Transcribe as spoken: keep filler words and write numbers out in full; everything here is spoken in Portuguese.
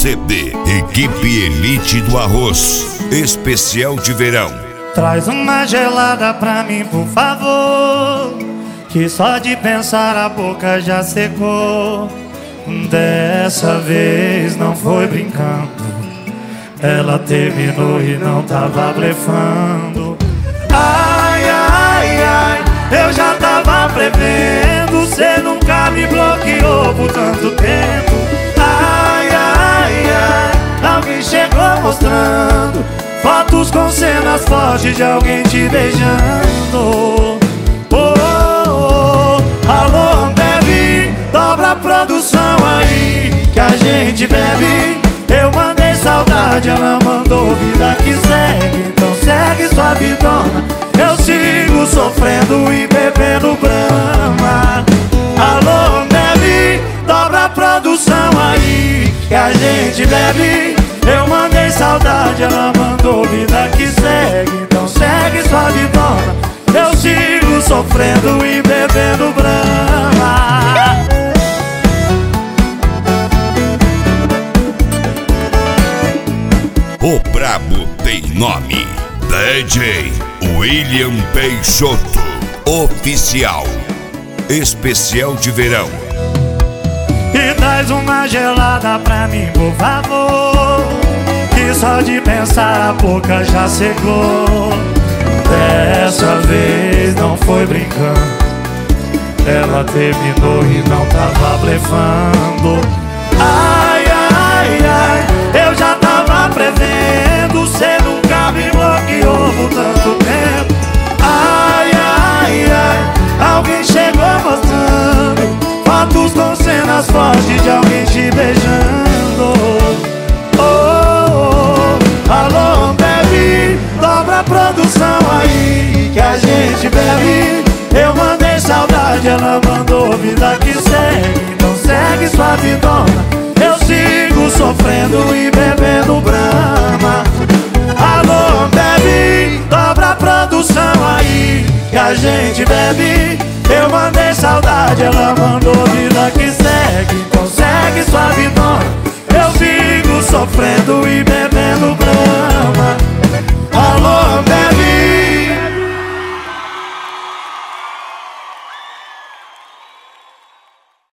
C D Equipe Elite do Arroz, especial de verão. Traz uma gelada pra mim, por favor, que só de pensar a boca já secou. Dessa vez não foi brincando, ela terminou e não tava blefando. Ai, ai, ai, eu já tava prevendo, cê nunca me bloqueou por tanto tempo. Ai, ai, ai, alguém chegou mostrando fotos com cenas fortes de alguém te beijando. Oh, oh, oh. Alô, Ambev, dobra a produção aí que a gente bebe. Eu mandei saudade, ela mandou vida que segue. Então segue sua vidona, eu sigo sofrendo e bebendo Brahma. Alô, Ambev, dobra a produção aí que a gente bebe. Eu mandei saudade, ela mandou vida que segue. Então segue sua vidona, eu sigo sofrendo e bebendo Brahma. O brabo tem nome, D J William Peixoto, oficial, especial de verão. E traz uma gelada pra mim, por favor, que só de pensar a boca já secou. Dessa vez não foi brincando, ela terminou e não tava blefando. Ai, ai, ai, eu já tava prevendo, cê nunca me bloqueou por tanto tempo. Ai, ai, ai, alguém chegou mostrando fotos com cenas fortes de alguém te beijando. Oh, oh, oh. Alô, Ambev, dobra a produção aí que a gente bebe. Eu mandei saudade, ela mandou vida que segue. Então segue sua vidona, eu sigo sofrendo e bebendo Brahma. Alô, Ambev, dobra a produção aí que a gente bebe. Eu mandei saudade, ela mandou vida que segue. Então segue sua vidona, eu sigo sofrendo e bebendo